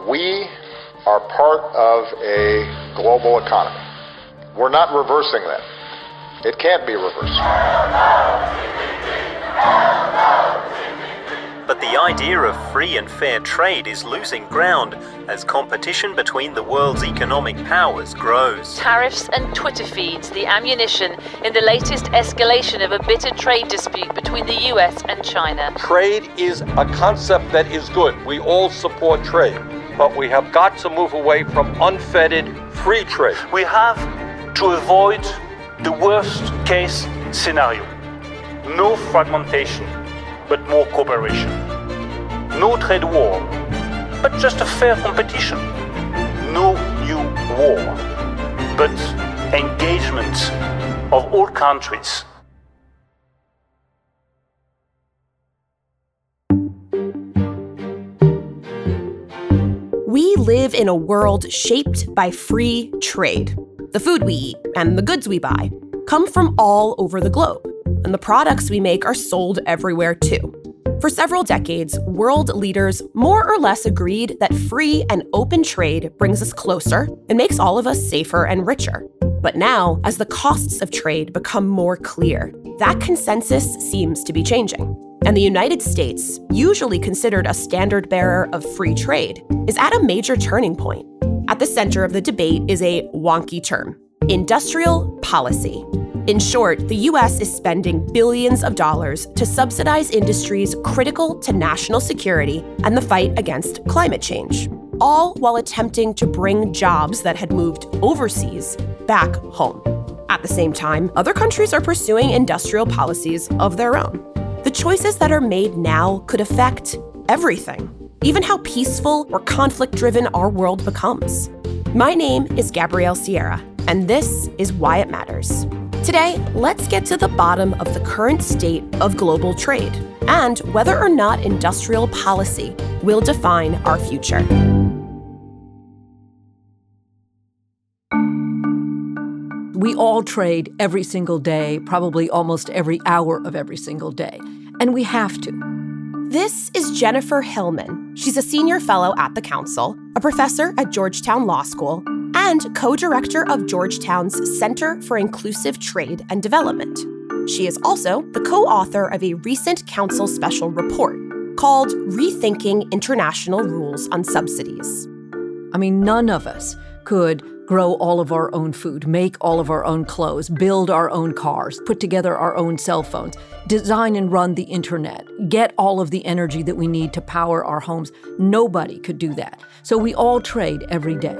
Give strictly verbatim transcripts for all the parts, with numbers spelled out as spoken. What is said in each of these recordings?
We are part of a global economy. We're not reversing that. It can't be reversed. But the idea of free and fair trade is losing ground as competition between the world's economic powers grows. Tariffs and Twitter feeds, the ammunition in the latest escalation of a bitter trade dispute between the U S and China. Trade is a concept that is good. We all support trade, but we have got to move away from unfettered free trade. We have to avoid the worst case scenario. No fragmentation, but more cooperation. No trade war, but just a fair competition. No new war, but engagement of all countries. We live in a world shaped by free trade. The food we eat and the goods we buy come from all over the globe, and the products we make are sold everywhere too. For several decades, world leaders more or less agreed that free and open trade brings us closer and makes all of us safer and richer. But now, as the costs of trade become more clear, that consensus seems to be changing. And the United States, usually considered a standard bearer of free trade, is at a major turning point. At the center of the debate is a wonky term: industrial policy. In short, the U S is spending billions of dollars to subsidize industries critical to national security and the fight against climate change, all while attempting to bring jobs that had moved overseas back home. At the same time, other countries are pursuing industrial policies of their own. The choices that are made now could affect everything, even how peaceful or conflict-driven our world becomes. My name is Gabrielle Sierra, and this is Why It Matters. Today, let's get to the bottom of the current state of global trade and whether or not industrial policy will define our future. We all trade every single day, probably almost every hour of every single day, and we have to. This is Jennifer Hillman. She's a senior fellow at the Council, a professor at Georgetown Law School, and co-director of Georgetown's Center for Inclusive Trade and Development. She is also the co-author of a recent Council special report called Rethinking International Rules on Subsidies. I mean, none of us could grow all of our own food, make all of our own clothes, build our own cars, put together our own cell phones, design and run the internet, get all of the energy that we need to power our homes. Nobody could do that. So we all trade every day.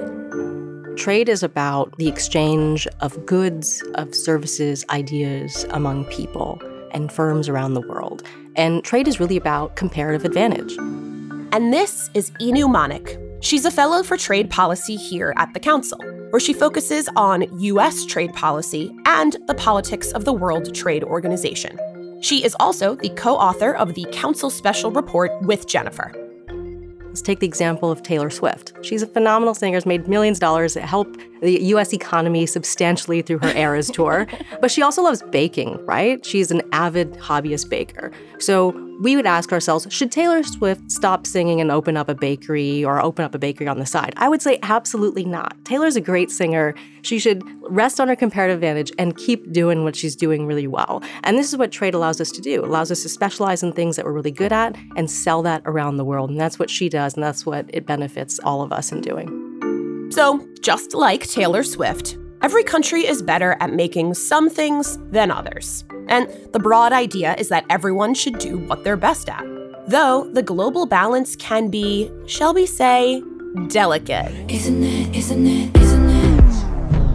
Trade is about the exchange of goods, of services, ideas among people and firms around the world. And trade is really about comparative advantage. And this is Inu Manik. She's a fellow for trade policy here at the Council, where she focuses on U S trade policy and the politics of the World Trade Organization. She is also the co-author of the Council Special Report with Jennifer. Let's take the example of Taylor Swift. She's a phenomenal singer, has made millions of dollars to help the U S economy substantially through her Eras tour. But she also loves baking, right? She's an avid hobbyist baker. So we would ask ourselves, should Taylor Swift stop singing and open up a bakery or open up a bakery on the side? I would say absolutely not. Taylor's a great singer. She should rest on her comparative advantage and keep doing what she's doing really well. And this is what trade allows us to do. It allows us to specialize in things that we're really good at and sell that around the world. And that's what she does, and that's what it benefits all of us in doing. So, just like Taylor Swift, every country is better at making some things than others. And the broad idea is that everyone should do what they're best at. Though the global balance can be, shall we say, delicate. Isn't it, isn't it, isn't it?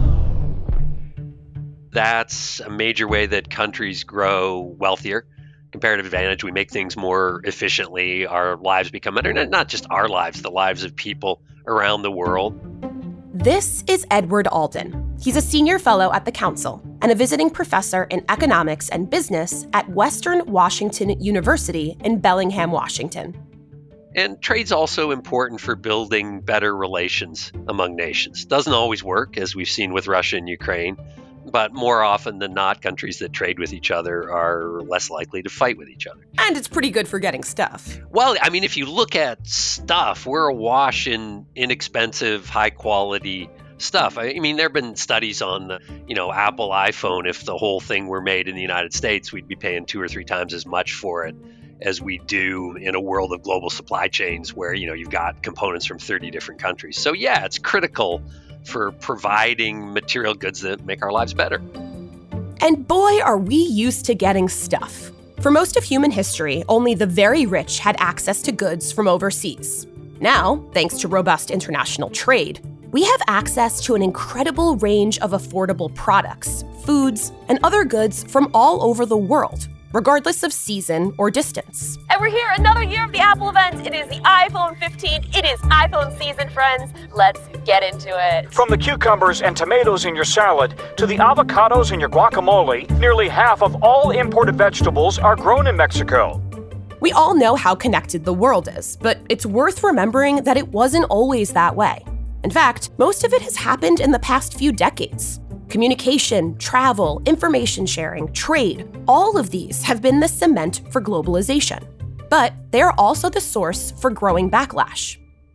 That's a major way that countries grow wealthier. Comparative advantage, we make things more efficiently, our lives become better, not just our lives, the lives of people around the world. This is Edward Alden. He's a senior fellow at the Council and a visiting professor in economics and business at Western Washington University in Bellingham, Washington. And trade's also important for building better relations among nations. Doesn't always work, as we've seen with Russia and Ukraine, But more often than not, countries that trade with each other are less likely to fight with each other. And it's pretty good for getting stuff. Well, I mean, if you look at stuff, we're awash in inexpensive, high-quality stuff. I mean, there have been studies on, you know, Apple iPhone. If the whole thing were made in the United States, we'd be paying two or three times as much for it as we do in a world of global supply chains where, you know, you've got components from thirty different countries. So yeah, it's critical for providing material goods that make our lives better. And boy, are we used to getting stuff. For most of human history, only the very rich had access to goods from overseas. Now, thanks to robust international trade, we have access to an incredible range of affordable products, foods, and other goods from all over the world, regardless of season or distance. And we're here another year of the Apple event. It is the iPhone fifteen. It is iPhone season, friends. Let's get into it. From the cucumbers and tomatoes in your salad to the avocados in your guacamole, nearly half of all imported vegetables are grown in Mexico. We all know how connected the world is, but it's worth remembering that it wasn't always that way. In fact, most of it has happened in the past few decades. Communication, travel, information sharing, trade, all of these have been the cement for globalization. But they are also the source for growing backlash.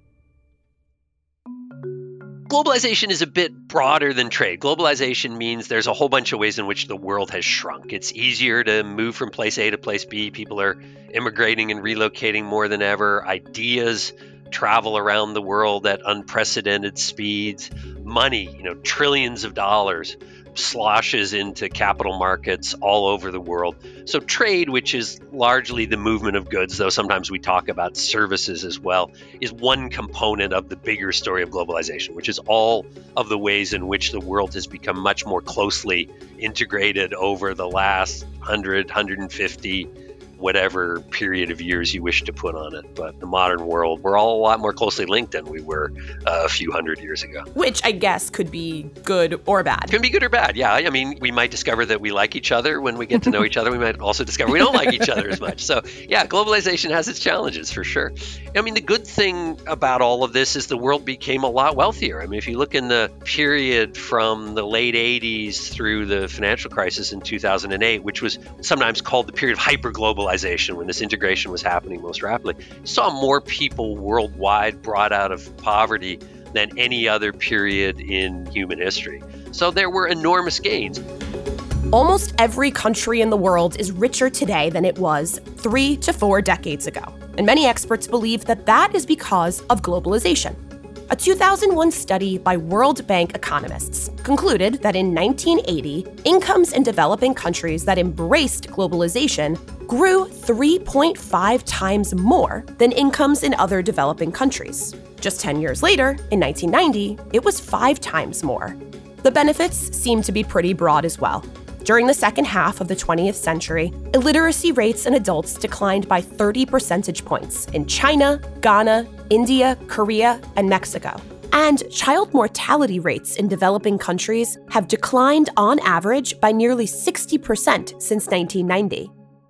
Globalization is a bit broader than trade. Globalization means there's a whole bunch of ways in which the world has shrunk. It's easier to move from place A to place B. People are immigrating and relocating more than ever. Ideas travel around the world at unprecedented speeds. Money, you know, trillions of dollars sloshes into capital markets all over the world. So trade, which is largely the movement of goods, though sometimes we talk about services as well, is one component of the bigger story of globalization, which is all of the ways in which the world has become much more closely integrated over the last one hundred, one hundred fifty, whatever period of years you wish to put on it. But the modern world, we're all a lot more closely linked than we were uh, a few hundred years ago. Which I guess could be good or bad. Can be good or bad, yeah. I mean, we might discover that we like each other when we get to know each other. We might also discover we don't like each other as much. So yeah, globalization has its challenges for sure. I mean, the good thing about all of this is the world became a lot wealthier. I mean, if you look in the period from the late eighties through the financial crisis in two thousand eight, which was sometimes called the period of hyperglobalization, when this integration was happening most rapidly, you saw more people worldwide brought out of poverty than any other period in human history. So there were enormous gains. Almost every country in the world is richer today than it was three to four decades ago. And many experts believe that that is because of globalization. A two thousand one study by World Bank economists concluded that in nineteen eighty, incomes in developing countries that embraced globalization grew three point five times more than incomes in other developing countries. Just ten years later, in nineteen ninety, it was five times more. The benefits seem to be pretty broad as well. During the second half of the twentieth century, illiteracy rates in adults declined by thirty percentage points in China, Ghana, India, Korea, and Mexico. And child mortality rates in developing countries have declined on average by nearly sixty percent since nineteen ninety.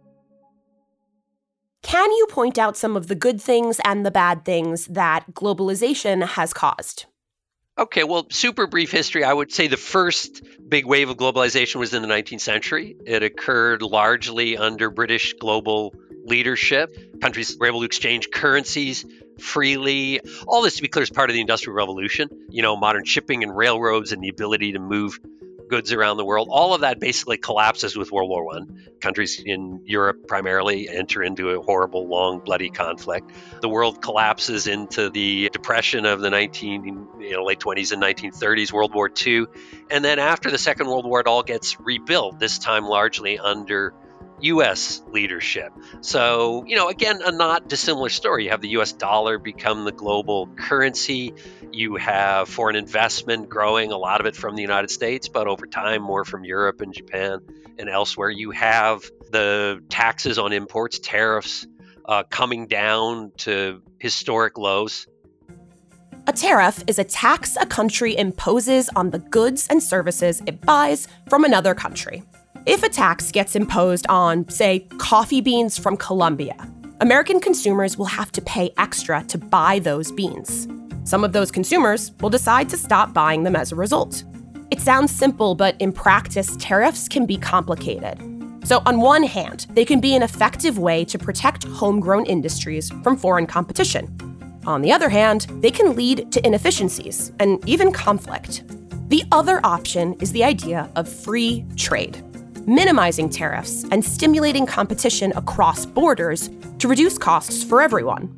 Can you point out some of the good things and the bad things that globalization has caused? Okay, well, super brief history. I would say the first big wave of globalization was in the nineteenth century. It occurred largely under British global leadership. Countries were able to exchange currencies freely. All this, to be clear, is part of the Industrial Revolution. You know, modern shipping and railroads and the ability to move goods around the world. All of that basically collapses with World War One. Countries in Europe primarily enter into a horrible, long, bloody conflict. The world collapses into the depression of the nineteen, you know, late twenties and nineteen thirties, World War Two. And then after the Second World War, it all gets rebuilt, this time largely under U S leadership. So, you know, again, a not dissimilar story. You have the U S dollar become the global currency. You have foreign investment growing, a lot of it from the United States, but over time, more from Europe and Japan and elsewhere. You have the taxes on imports, tariffs, uh, coming down to historic lows. A tariff is a tax a country imposes on the goods and services it buys from another country. If a tax gets imposed on, say, coffee beans from Colombia, American consumers will have to pay extra to buy those beans. Some of those consumers will decide to stop buying them as a result. It sounds simple, but in practice, tariffs can be complicated. So on one hand, they can be an effective way to protect homegrown industries from foreign competition. On the other hand, they can lead to inefficiencies and even conflict. The other option is the idea of free trade, minimizing tariffs and stimulating competition across borders to reduce costs for everyone.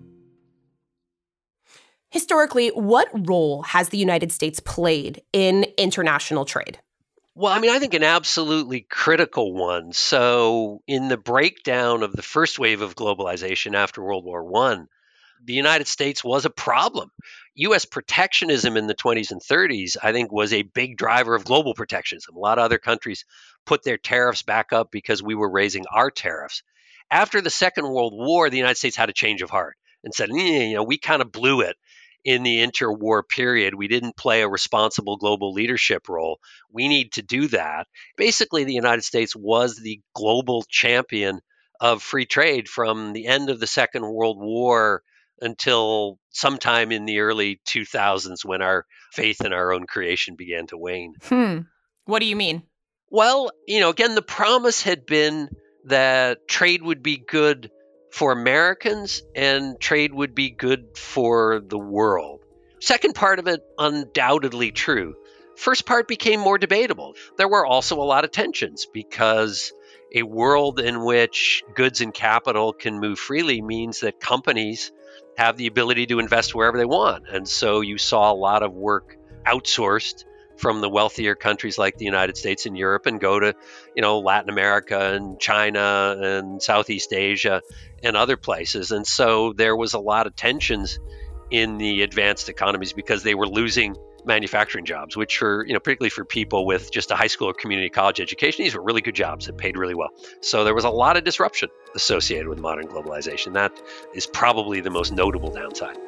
Historically, what role has the United States played in international trade? Well, I mean, I think an absolutely critical one. So in the breakdown of the first wave of globalization after World War One, the United States was a problem. U S protectionism in the twenties and thirties, I think, was a big driver of global protectionism. A lot of other countries put their tariffs back up because we were raising our tariffs. After the Second World War, the United States had a change of heart and said, you know, we kind of blew it in the interwar period. We didn't play a responsible global leadership role. We need to do that. Basically, the United States was the global champion of free trade from the end of the Second World War until sometime in the early two thousands when our faith in our own creation began to wane. Hmm. What do you mean? Well, you know, again, the promise had been that trade would be good for Americans and trade would be good for the world. Second part of it, undoubtedly true. First part became more debatable. There were also a lot of tensions because a world in which goods and capital can move freely means that companies have the ability to invest wherever they want. And so you saw a lot of work outsourced from the wealthier countries like the United States and Europe and go to, you know, Latin America and China and Southeast Asia and other places. And so there was a lot of tensions in the advanced economies because they were losing manufacturing jobs, which were, you know, particularly for people with just a high school or community college education, these were really good jobs that paid really well. So there was a lot of disruption associated with modern globalization. That is probably the most notable downside.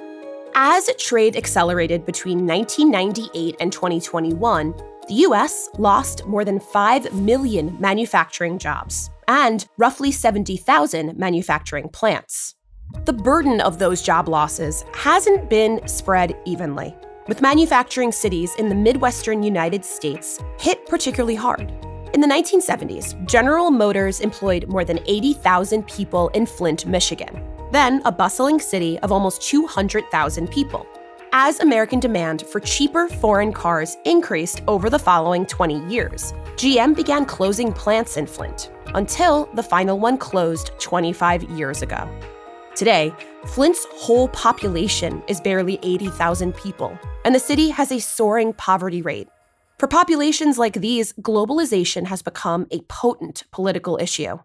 As trade accelerated between nineteen ninety-eight and twenty twenty-one, the U S lost more than five million manufacturing jobs and roughly seventy thousand manufacturing plants. The burden of those job losses hasn't been spread evenly, with manufacturing cities in the Midwestern United States hit particularly hard. In the nineteen seventies, General Motors employed more than eighty thousand people in Flint, Michigan, then a bustling city of almost two hundred thousand people. As American demand for cheaper foreign cars increased over the following twenty years, G M began closing plants in Flint, until the final one closed twenty-five years ago. Today, Flint's whole population is barely eighty thousand people, and the city has a soaring poverty rate. For populations like these, globalization has become a potent political issue.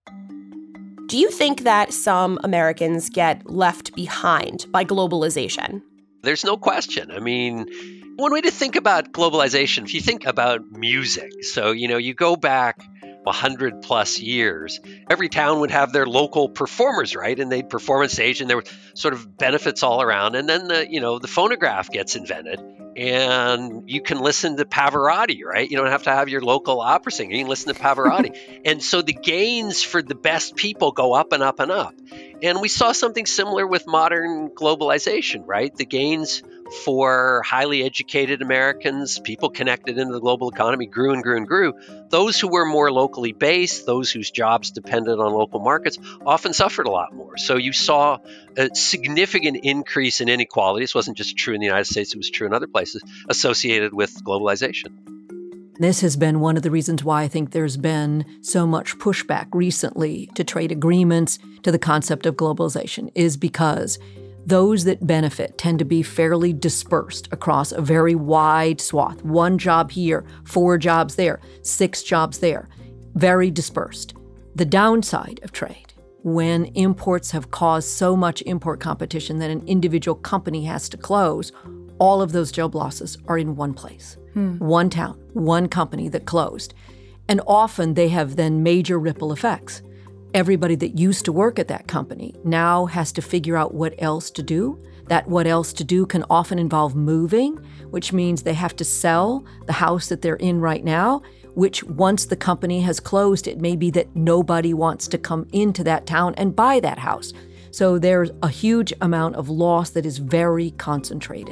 Do you think that some Americans get left behind by globalization? There's no question. I mean, one way to think about globalization, if you think about music, so, you know, you go back one hundred plus years, every town would have their local performers, right? And they'd perform on stage and there were sort of benefits all around. And then the, you know, the phonograph gets invented and you can listen to Pavarotti, right? You don't have to have your local opera singer. You can listen to Pavarotti. And so the gains for the best people go up and up and up. And we saw something similar with modern globalization, right? The gains for highly educated Americans, people connected into the global economy, grew and grew and grew. Those who were more locally based, those whose jobs depended on local markets, often suffered a lot more. So you saw a significant increase in inequality. This wasn't just true in the United States, it was true in other places, associated with globalization. This has been one of the reasons why I think there's been so much pushback recently to trade agreements, to the concept of globalization, is because those that benefit tend to be fairly dispersed across a very wide swath. One job here, four jobs there, six jobs there, very dispersed. The downside of trade, when imports have caused so much import competition that an individual company has to close, all of those job losses are in one place. Hmm. One town, one company that closed. And often they have then major ripple effects. Everybody that used to work at that company now has to figure out what else to do. That what else to do can often involve moving, which means they have to sell the house that they're in right now, which once the company has closed, it may be that nobody wants to come into that town and buy that house. So there's a huge amount of loss that is very concentrated.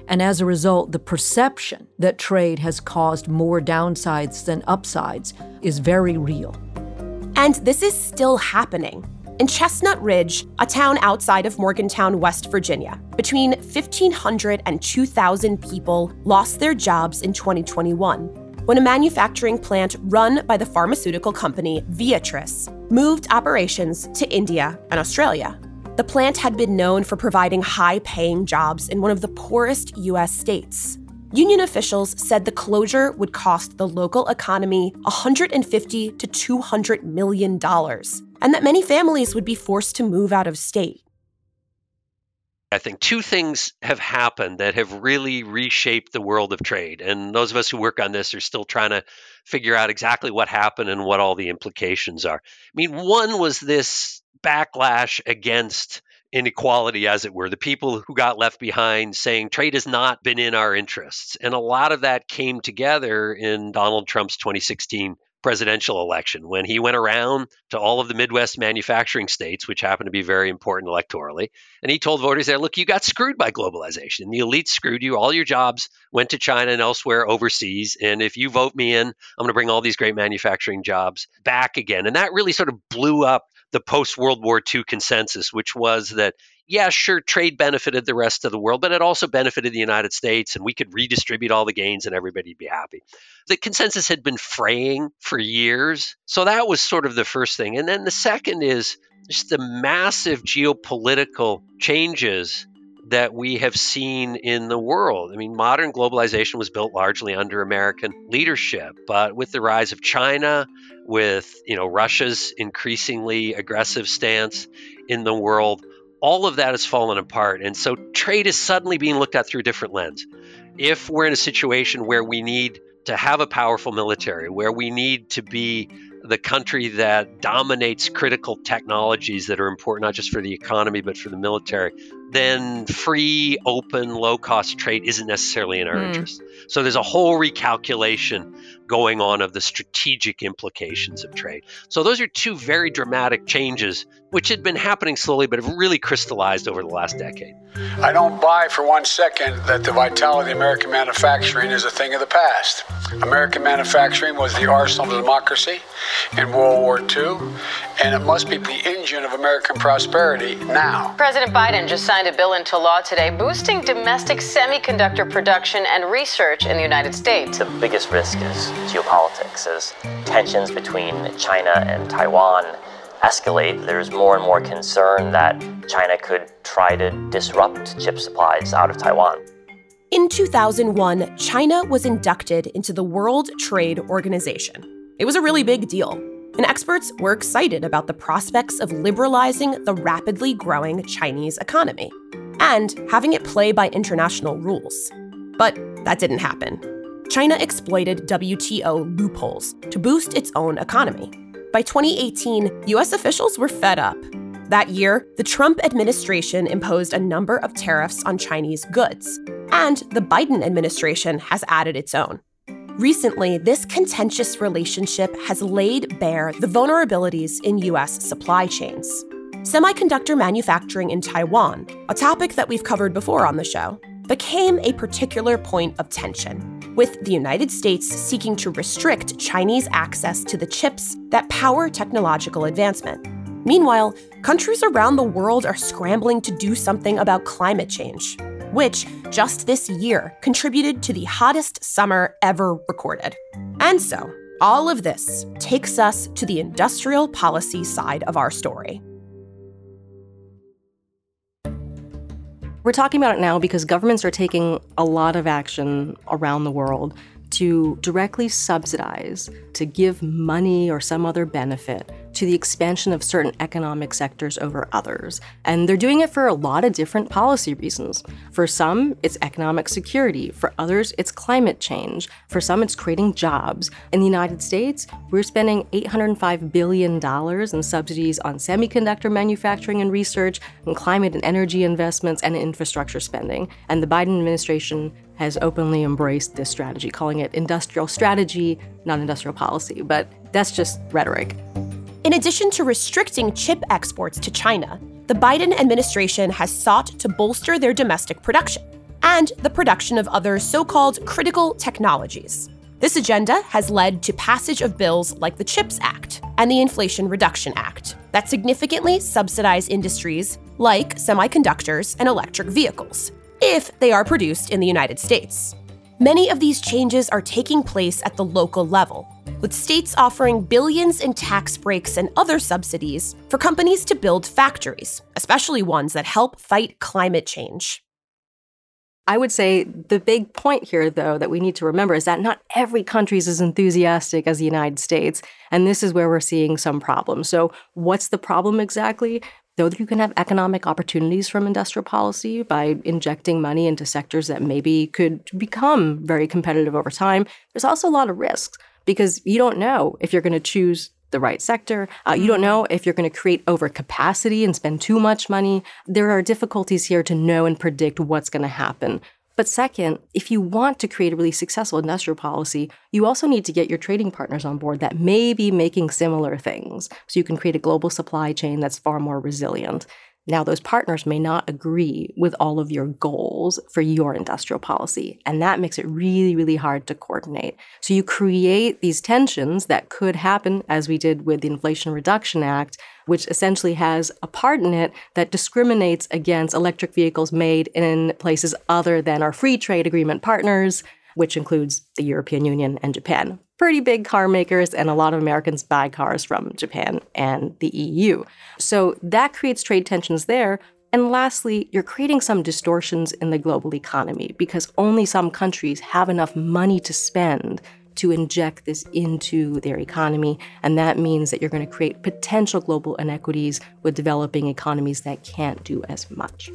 And as a result, the perception that trade has caused more downsides than upsides is very real. And this is still happening. In Chestnut Ridge, a town outside of Morgantown, West Virginia, between fifteen hundred and two thousand people lost their jobs in twenty twenty-one when a manufacturing plant run by the pharmaceutical company Viatris moved operations to India and Australia. The plant had been known for providing high-paying jobs in one of the poorest U S states. Union officials said the closure would cost the local economy one hundred fifty to two hundred million dollars, and that many families would be forced to move out of state. I think two things have happened that have really reshaped the world of trade. And those of us who work on this are still trying to figure out exactly what happened and what all the implications are. I mean, one was this backlash against inequality, as it were, the people who got left behind saying trade has not been in our interests. And a lot of that came together in Donald Trump's twenty sixteen presidential election when he went around to all of the Midwest manufacturing states, which happen to be very important electorally. And he told voters there, look, you got screwed by globalization. The elites screwed you. All your jobs went to China and elsewhere overseas. And if you vote me in, I'm going to bring all these great manufacturing jobs back again. And that really sort of blew up the post-World War Two consensus, which was that, yeah, sure, trade benefited the rest of the world, but it also benefited the United States, and we could redistribute all the gains and everybody'd be happy. The consensus had been fraying for years. So that was sort of the first thing. And then the second is just the massive geopolitical changes that we have seen in the world. I mean, modern globalization was built largely under American leadership, but with the rise of China, with, you know, Russia's increasingly aggressive stance in the world, all of that has fallen apart. And so trade is suddenly being looked at through a different lens. If we're in a situation where we need to have a powerful military, where we need to be the country that dominates critical technologies that are important not just for the economy, but for the military, then free, open, low-cost trade isn't necessarily in our mm. interest. So there's a whole recalculation going on of the strategic implications of trade. So those are two very dramatic changes, which had been happening slowly, but have really crystallized over the last decade. I don't buy for one second that the vitality of American manufacturing is a thing of the past. American manufacturing was the arsenal of democracy in World War Two, and it must be the engine of American prosperity now. President Biden just signed a bill into law today boosting domestic semiconductor production and research in the United States. The biggest risk is geopolitics. As tensions between China and Taiwan escalate, there's more and more concern that China could try to disrupt chip supplies out of Taiwan. In two thousand one, China was inducted into the World Trade Organization. It was a really big deal, and experts were excited about the prospects of liberalizing the rapidly growing Chinese economy and having it play by international rules. But that didn't happen. China exploited W T O loopholes to boost its own economy. By twenty eighteen, U S officials were fed up. That year, the Trump administration imposed a number of tariffs on Chinese goods, and the Biden administration has added its own. Recently, this contentious relationship has laid bare the vulnerabilities in U S supply chains. Semiconductor manufacturing in Taiwan, a topic that we've covered before on the show, became a particular point of tension, with the United States seeking to restrict Chinese access to the chips that power technological advancement. Meanwhile, countries around the world are scrambling to do something about climate change, which just this year contributed to the hottest summer ever recorded. And so, all of this takes us to the industrial policy side of our story. We're talking about it now because governments are taking a lot of action around the world to directly subsidize, to give money or some other benefit to the expansion of certain economic sectors over others. And they're doing it for a lot of different policy reasons. For some, it's economic security. For others, it's climate change. For some, it's creating jobs. In the United States, we're spending eight hundred five billion dollars in subsidies on semiconductor manufacturing and research, and climate and energy investments, and infrastructure spending. And the Biden administration has openly embraced this strategy, calling it industrial strategy, not industrial policy. But that's just rhetoric. In addition to restricting chip exports to China, the Biden administration has sought to bolster their domestic production and the production of other so-called critical technologies. This agenda has led to passage of bills like the CHIPS Act and the Inflation Reduction Act that significantly subsidize industries like semiconductors and electric vehicles, if they are produced in the United States. Many of these changes are taking place at the local level, with states offering billions in tax breaks and other subsidies for companies to build factories, especially ones that help fight climate change. I would say the big point here, though, that we need to remember is that not every country is as enthusiastic as the United States, and this is where we're seeing some problems. So what's the problem exactly? Though you can have economic opportunities from industrial policy by injecting money into sectors that maybe could become very competitive over time, there's also a lot of risks because you don't know if you're going to choose the right sector. Uh, you don't know if you're going to create overcapacity and spend too much money. There are difficulties here to know and predict what's going to happen. But second, if you want to create a really successful industrial policy, you also need to get your trading partners on board that may be making similar things, so you can create a global supply chain that's far more resilient. Now, those partners may not agree with all of your goals for your industrial policy, and that makes it really, really hard to coordinate. So you create these tensions that could happen, as we did with the Inflation Reduction Act, which essentially has a part in it that discriminates against electric vehicles made in places other than our free trade agreement partners, which includes the European Union and Japan. Pretty big car makers, and a lot of Americans buy cars from Japan and the E U. So that creates trade tensions there. And lastly, you're creating some distortions in the global economy because only some countries have enough money to spend to inject this into their economy. And that means that you're going to create potential global inequities with developing economies that can't do as much.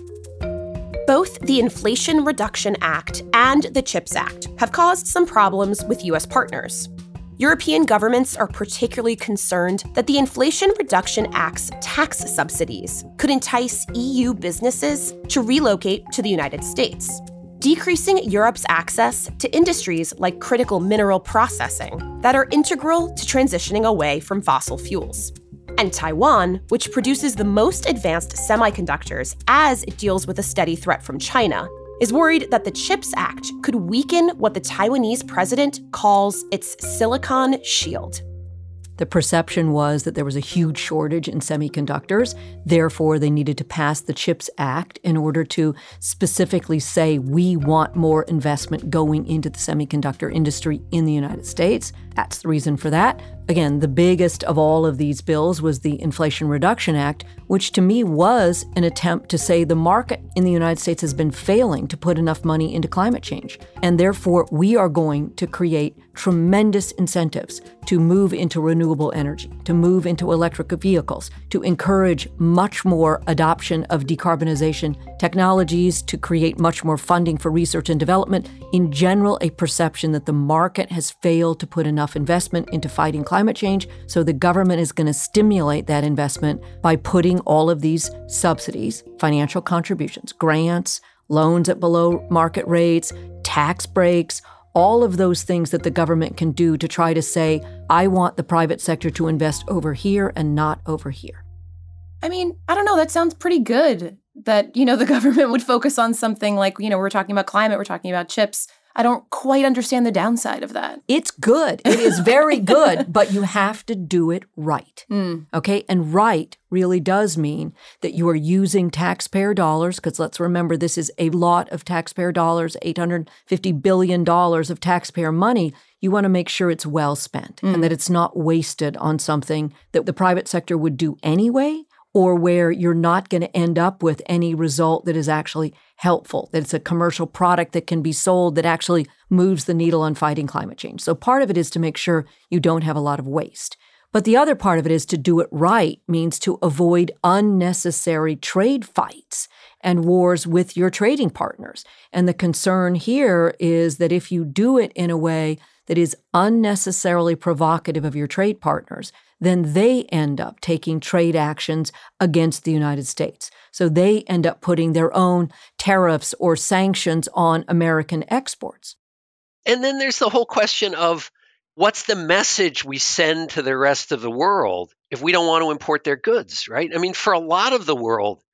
Both the Inflation Reduction Act and the CHIPS Act have caused some problems with U S partners. European governments are particularly concerned that the Inflation Reduction Act's tax subsidies could entice E U businesses to relocate to the United States, decreasing Europe's access to industries like critical mineral processing that are integral to transitioning away from fossil fuels. And Taiwan, which produces the most advanced semiconductors as it deals with a steady threat from China, is worried that the CHIPS Act could weaken what the Taiwanese president calls its Silicon Shield. The perception was that there was a huge shortage in semiconductors. Therefore, they needed to pass the CHIPS Act in order to specifically say, we want more investment going into the semiconductor industry in the United States. That's the reason for that. Again, the biggest of all of these bills was the Inflation Reduction Act, which to me was an attempt to say the market in the United States has been failing to put enough money into climate change. And therefore, we are going to create tremendous incentives to move into renewable energy, to move into electric vehicles, to encourage much more adoption of decarbonization technologies, to create much more funding for research and development. In general, a perception that the market has failed to put enough investment into fighting climate change, so the government is going to stimulate that investment by putting all of these subsidies, financial contributions, grants, loans at below market rates, tax breaks, all of those things that the government can do to try to say, I want the private sector to invest over here and not over here. I mean, I don't know, that sounds pretty good that, you know, the government would focus on something like, you know, we're talking about climate, we're talking about chips. I don't quite understand the downside of that. It's good. It is very good, but you have to do it right. Mm. Okay? And right really does mean that you are using taxpayer dollars, because let's remember this is a lot of taxpayer dollars, eight hundred fifty billion dollars of taxpayer money. You want to make sure it's well spent mm. and that it's not wasted on something that the private sector would do anyway, or where you're not going to end up with any result that is actually helpful, that it's a commercial product that can be sold that actually moves the needle on fighting climate change. So part of it is to make sure you don't have a lot of waste. But the other part of it is to do it right, means to avoid unnecessary trade fights and wars with your trading partners. And the concern here is that if you do it in a way that is unnecessarily provocative of your trade partners, then they end up taking trade actions against the United States. So they end up putting their own tariffs or sanctions on American exports. And then there's the whole question of what's the message we send to the rest of the world if we don't want to import their goods, right? I mean, for a lot of the world,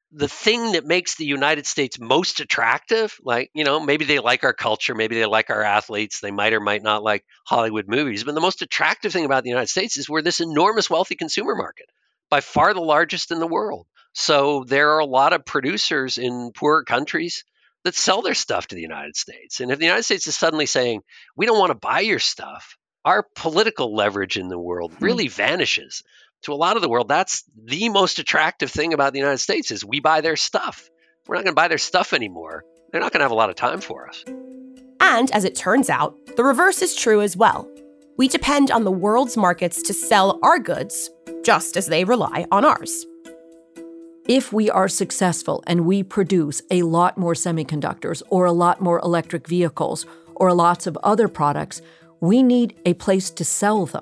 the thing that makes the United States most attractive, like, you know, maybe they like our culture, maybe they like our athletes, they might or might not like Hollywood movies, but the most attractive thing about the United States is we're this enormous wealthy consumer market, by far the largest in the world. So there are a lot of producers in poorer countries that sell their stuff to the United States. And if the United States is suddenly saying, we don't want to buy your stuff, our political leverage in the world really vanishes. To a lot of the world, that's the most attractive thing about the United States is we buy their stuff. We're not going to buy their stuff anymore. They're not going to have a lot of time for us. And as it turns out, the reverse is true as well. We depend on the world's markets to sell our goods, just as they rely on ours. If we are successful and we produce a lot more semiconductors or a lot more electric vehicles or lots of other products, we need a place to sell them.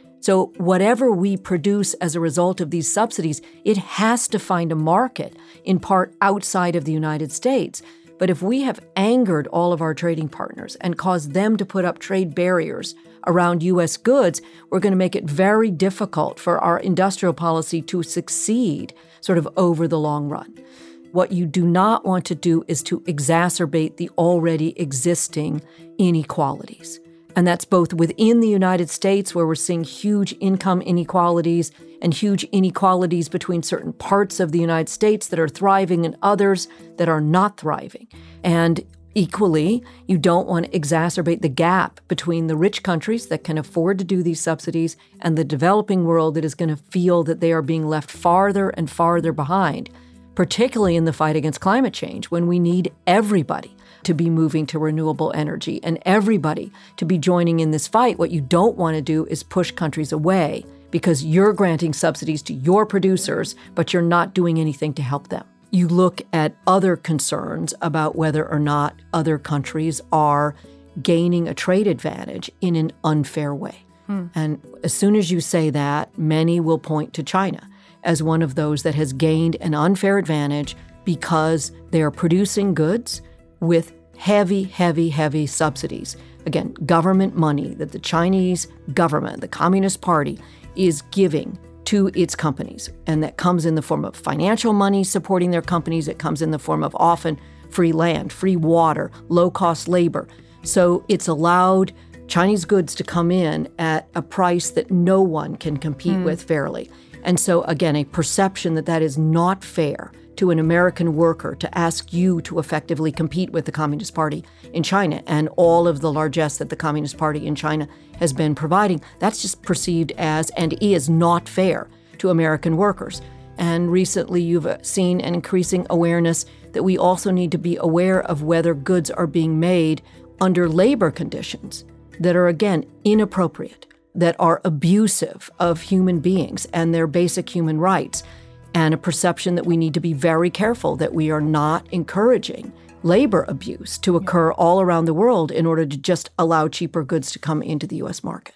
So whatever we produce as a result of these subsidies, it has to find a market, in part outside of the United States. But if we have angered all of our trading partners and caused them to put up trade barriers around U S goods, we're going to make it very difficult for our industrial policy to succeed sort of over the long run. What you do not want to do is to exacerbate the already existing inequalities. And that's both within the United States, where we're seeing huge income inequalities and huge inequalities between certain parts of the United States that are thriving and others that are not thriving. And equally, you don't want to exacerbate the gap between the rich countries that can afford to do these subsidies and the developing world that is going to feel that they are being left farther and farther behind, particularly in the fight against climate change, when we need everybody to be moving to renewable energy and everybody to be joining in this fight. What you don't want to do is push countries away because you're granting subsidies to your producers, but you're not doing anything to help them. You look at other concerns about whether or not other countries are gaining a trade advantage in an unfair way. Hmm. And as soon as you say that, many will point to China as one of those that has gained an unfair advantage because they are producing goods with heavy, heavy, heavy subsidies. Again, government money that the Chinese government, the Communist Party, is giving to its companies. And that comes in the form of financial money supporting their companies. It comes in the form of often free land, free water, low-cost labor. So it's allowed Chinese goods to come in at a price that no one can compete mm. with fairly. And so, again, a perception that that is not fair to an American worker to ask you to effectively compete with the Communist Party in China and all of the largesse that the Communist Party in China has been providing, that's just perceived as and is not fair to American workers. And recently you've seen an increasing awareness that we also need to be aware of whether goods are being made under labor conditions that are, again, inappropriate, that are abusive of human beings and their basic human rights, and a perception that we need to be very careful that we are not encouraging labor abuse to occur all around the world in order to just allow cheaper goods to come into the U S market.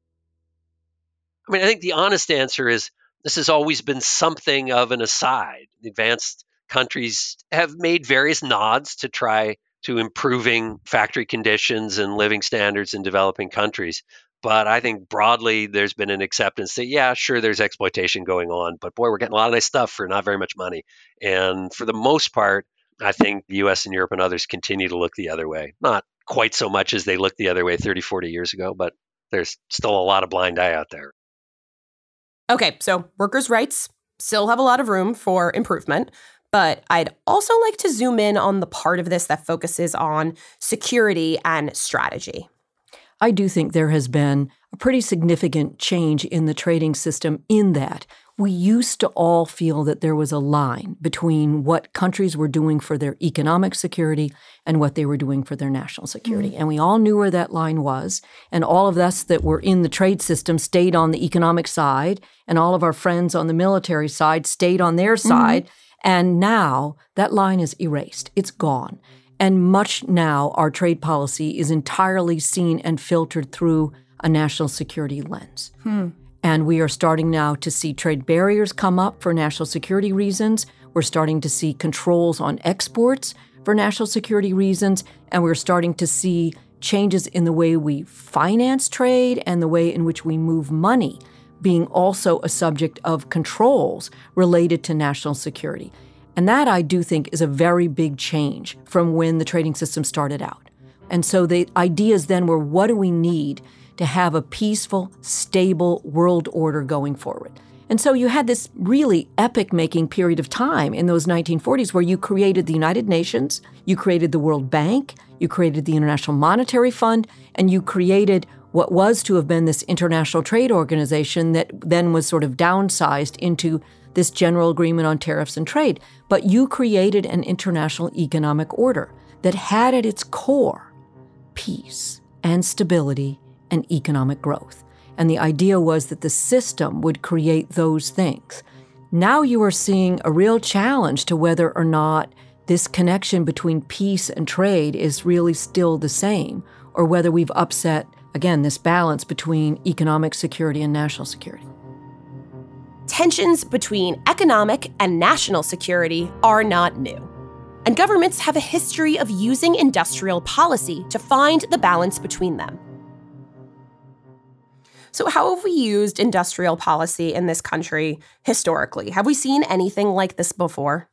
I mean, I think the honest answer is this has always been something of an aside. The advanced countries have made various nods to try to improving factory conditions and living standards in developing countries. But I think broadly, there's been an acceptance that, yeah, sure, there's exploitation going on, but boy, we're getting a lot of nice stuff for not very much money. And for the most part, I think the U S and Europe and others continue to look the other way. Not quite so much as they looked the other way thirty, forty years ago, but there's still a lot of blind eye out there. Okay, so workers' rights still have a lot of room for improvement. But I'd also like to zoom in on the part of this that focuses on security and strategy. I do think there has been a pretty significant change in the trading system in that we used to all feel that there was a line between what countries were doing for their economic security and what they were doing for their national security. Mm. And we all knew where that line was. And all of us that were in the trade system stayed on the economic side, and all of our friends on the military side stayed on their side. Mm. And now that line is erased. It's gone. And much now, our trade policy is entirely seen and filtered through a national security lens. Hmm. And we are starting now to see trade barriers come up for national security reasons. We're starting to see controls on exports for national security reasons. And we're starting to see changes in the way we finance trade and the way in which we move money being also a subject of controls related to national security. And that, I do think, is a very big change from when the trading system started out. And so the ideas then were, what do we need to have a peaceful, stable world order going forward? And so you had this really epic-making period of time in those nineteen forties where you created the United Nations, you created the World Bank, you created the International Monetary Fund, and you created what was to have been this international trade organization that then was sort of downsized into this general agreement on tariffs and trade. But you created an international economic order that had at its core peace and stability and economic growth. And the idea was that the system would create those things. Now you are seeing a real challenge to whether or not this connection between peace and trade is really still the same, or whether we've upset, again, this balance between economic security and national security. Tensions between economic and national security are not new. And governments have a history of using industrial policy to find the balance between them. So how have we used industrial policy in this country historically? Have we seen anything like this before?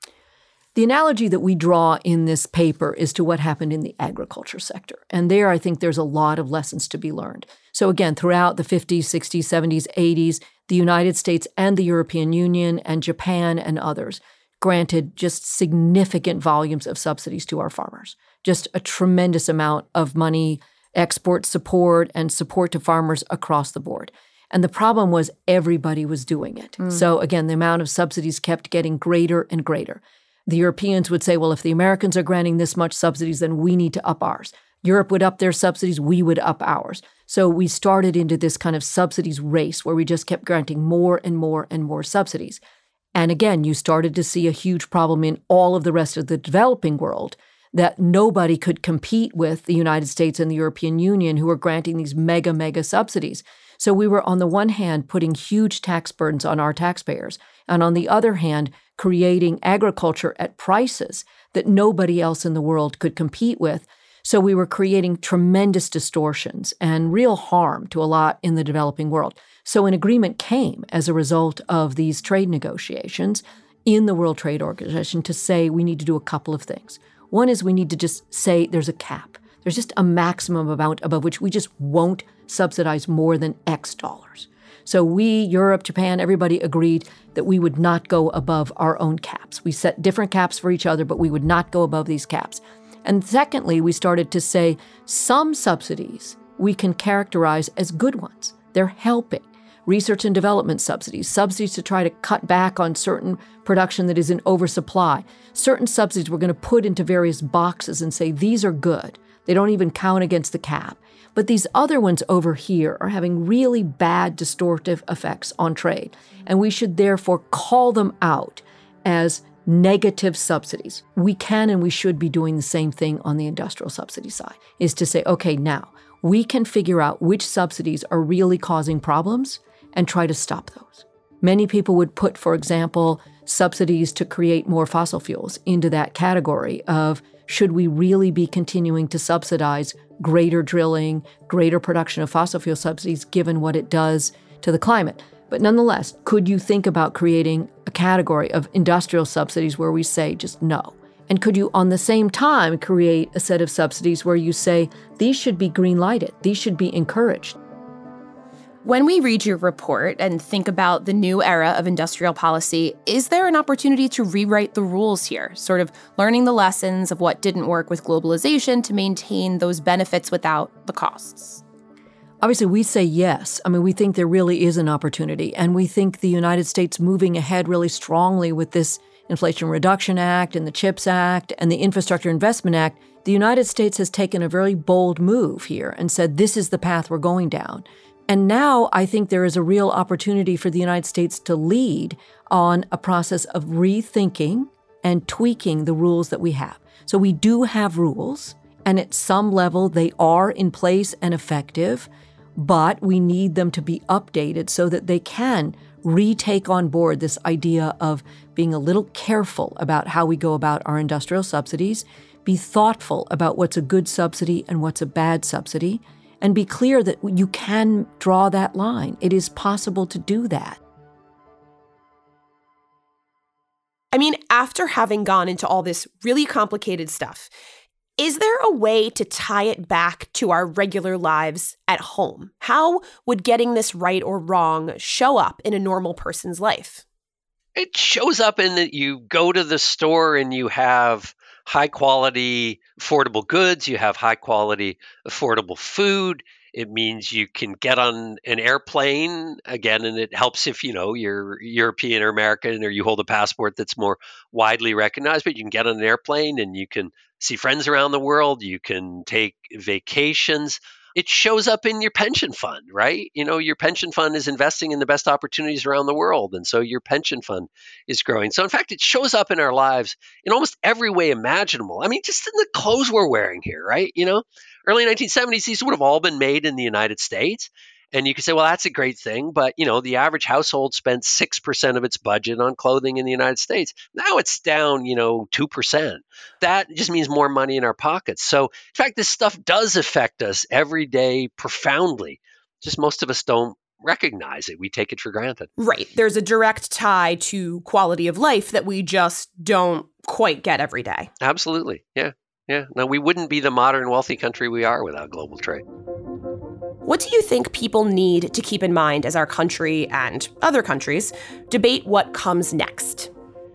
The analogy that we draw in this paper is to what happened in the agriculture sector. And there, I think there's a lot of lessons to be learned. So again, throughout the fifties, sixties, seventies, eighties, the United States and the European Union and Japan and others granted just significant volumes of subsidies to our farmers, just a tremendous amount of money, export support, and support to farmers across the board. And the problem was everybody was doing it. Mm. So again, the amount of subsidies kept getting greater and greater. The Europeans would say, well, if the Americans are granting this much subsidies, then we need to up ours. Europe would up their subsidies, we would up ours. So we started into this kind of subsidies race where we just kept granting more and more and more subsidies. And again, you started to see a huge problem in all of the rest of the developing world, that nobody could compete with the United States and the European Union, who were granting these mega, mega subsidies. So we were, on the one hand, putting huge tax burdens on our taxpayers, and on the other hand, creating agriculture at prices that nobody else in the world could compete with. So we were creating tremendous distortions and real harm to a lot in the developing world. So an agreement came as a result of these trade negotiations in the World Trade Organization to say we need to do a couple of things. One is we need to just say there's a cap. There's just a maximum amount above which we just won't subsidize more than X dollars. So we, Europe, Japan, everybody agreed that we would not go above our own caps. We set different caps for each other, but we would not go above these caps. And secondly, we started to say some subsidies we can characterize as good ones. They're helping. Research and development subsidies, subsidies to try to cut back on certain production that is in oversupply. Certain subsidies we're going to put into various boxes and say, these are good. They don't even count against the cap. But these other ones over here are having really bad distortive effects on trade. And we should therefore call them out as negative subsidies. We can and we should be doing the same thing on the industrial subsidy side, is to say, okay, now we can figure out which subsidies are really causing problems and try to stop those. Many people would put, for example, subsidies to create more fossil fuels into that category of, should we really be continuing to subsidize greater drilling, greater production of fossil fuel subsidies, given what it does to the climate? But nonetheless, could you think about creating a category of industrial subsidies where we say just no? And could you, on the same time, create a set of subsidies where you say, these should be green-lighted, these should be encouraged? When we read your report and think about the new era of industrial policy, is there an opportunity to rewrite the rules here, sort of learning the lessons of what didn't work with globalization to maintain those benefits without the costs? Obviously, we say yes. I mean, we think there really is an opportunity, and we think the United States moving ahead really strongly with this Inflation Reduction Act and the CHIPS Act and the Infrastructure Investment Act, the United States has taken a very bold move here and said, this is the path we're going down. And now I think there is a real opportunity for the United States to lead on a process of rethinking and tweaking the rules that we have. So we do have rules, and at some level they are in place and effective, but we need them to be updated so that they can retake on board this idea of being a little careful about how we go about our industrial subsidies, be thoughtful about what's a good subsidy and what's a bad subsidy, and be clear that you can draw that line. It is possible to do that. I mean, after having gone into all this really complicated stuff, is there a way to tie it back to our regular lives at home? How would getting this right or wrong show up in a normal person's life? It shows up in that you go to the store and you have high quality, affordable goods, you have high quality, affordable food. It means you can get on an airplane again, and it helps if, you know, you're European or American or you hold a passport that's more widely recognized, but you can get on an airplane and you can see friends around the world. You can take vacations. It shows up in your pension fund, right? You know, your pension fund is investing in the best opportunities around the world. And so your pension fund is growing. So in fact, it shows up in our lives in almost every way imaginable. I mean, just in the clothes we're wearing here, right? You know, early nineteen seventies, these would have all been made in the United States. And you could say, well, that's a great thing. But, you know, the average household spent six percent of its budget on clothing in the United States. Now it's down, you know, two percent. That just means more money in our pockets. So, in fact, this stuff does affect us every day profoundly. Just most of us don't recognize it. We take it for granted. Right. There's a direct tie to quality of life that we just don't quite get every day. Absolutely. Yeah. Yeah. Now, we wouldn't be the modern wealthy country we are without global trade. What do you think people need to keep in mind as our country and other countries debate what comes next?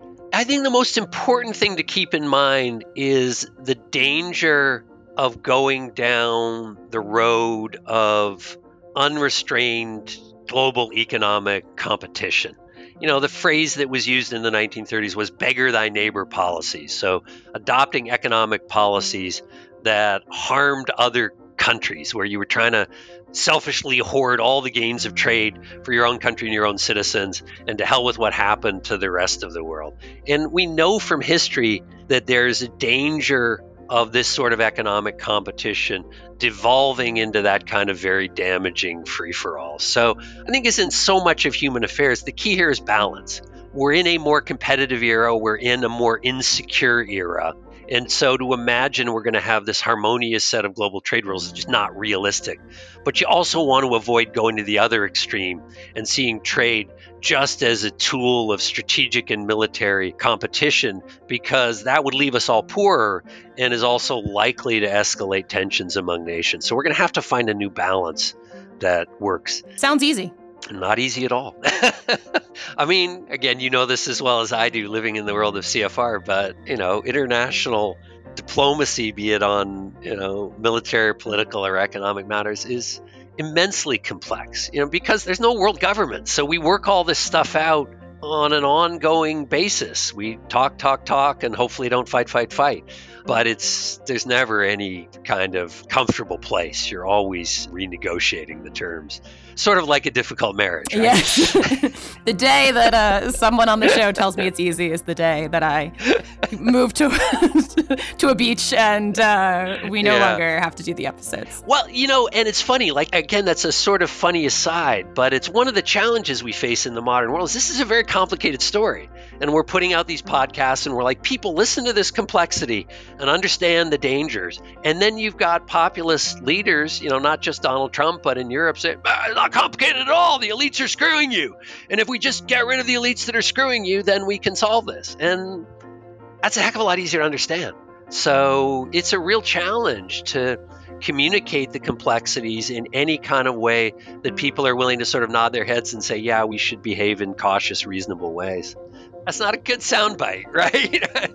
I think the most important thing to keep in mind is the danger of going down the road of unrestrained global economic competition. You know, the phrase that was used in the nineteen thirties was beggar thy neighbor policies. So adopting economic policies that harmed other countries, where you were trying to selfishly hoard all the gains of trade for your own country and your own citizens, and to hell with what happened to the rest of the world. And we know from history that there's a danger of this sort of economic competition devolving into that kind of very damaging free-for-all. So I think as in so much of human affairs, the key here is balance. We're in a more competitive era. We're in a more insecure era. And so to imagine we're going to have this harmonious set of global trade rules is just not realistic. But you also want to avoid going to the other extreme and seeing trade just as a tool of strategic and military competition, because that would leave us all poorer and is also likely to escalate tensions among nations. So we're going to have to find a new balance that works. Sounds easy. Not easy at all. I mean, again, you know this as well as I do, living in the world of C F R, but, you know, international diplomacy, be it on, you know, military, political, or economic matters, is immensely complex, you know, because there's no world government. So we work all this stuff out on an ongoing basis. We talk, talk, talk, and hopefully don't fight, fight, fight. But it's there's never any kind of comfortable place. You're always renegotiating the terms. Sort of like a difficult marriage, right? Yes. The day that uh, someone on the show tells me it's easy is the day that I move to to a beach and uh, we no yeah. longer have to do the episodes. Well, you know, and it's funny, like, again, that's a sort of funny aside, but it's one of the challenges we face in the modern world. Is this is a very complicated story. And we're putting out these podcasts and we're like, people, listen to this complexity and understand the dangers. And then you've got populist leaders, you know, not just Donald Trump, but in Europe, say, ah, it's not complicated at all. The elites are screwing you. And if we just get rid of the elites that are screwing you, then we can solve this. And that's a heck of a lot easier to understand. So it's a real challenge to communicate the complexities in any kind of way that people are willing to sort of nod their heads and say, yeah, we should behave in cautious, reasonable ways. That's not a good soundbite, right?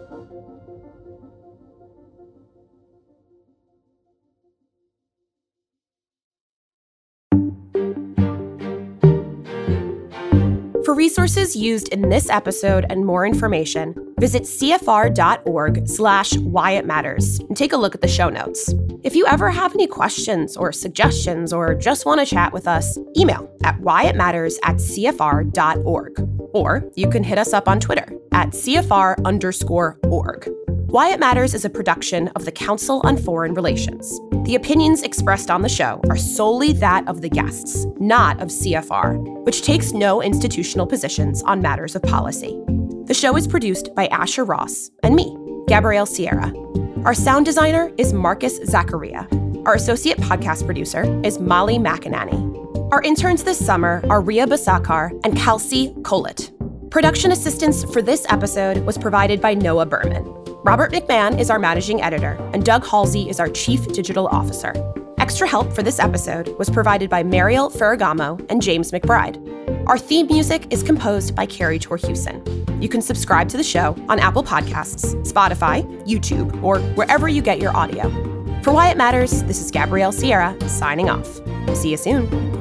For resources used in this episode and more information, visit cfr.org slash why it matters and take a look at the show notes. If you ever have any questions or suggestions or just want to chat with us, email at whyitmatters at cfr.org. Or you can hit us up on Twitter at cfr underscore org. Why It Matters is a production of the Council on Foreign Relations. The opinions expressed on the show are solely that of the guests, not of C F R, which takes no institutional positions on matters of policy. The show is produced by Asher Ross and me, Gabrielle Sierra. Our sound designer is Marcus Zachariah. Our associate podcast producer is Molly McInerney. Our interns this summer are Ria Basakar and Kelsey Collett. Production assistance for this episode was provided by Noah Berman. Robert McMahon is our managing editor, and Doug Halsey is our chief digital officer. Extra help for this episode was provided by Mariel Ferragamo and James McBride. Our theme music is composed by Carrie Torhuson. You can subscribe to the show on Apple Podcasts, Spotify, YouTube, or wherever you get your audio. For Why It Matters, this is Gabrielle Sierra signing off. See you soon.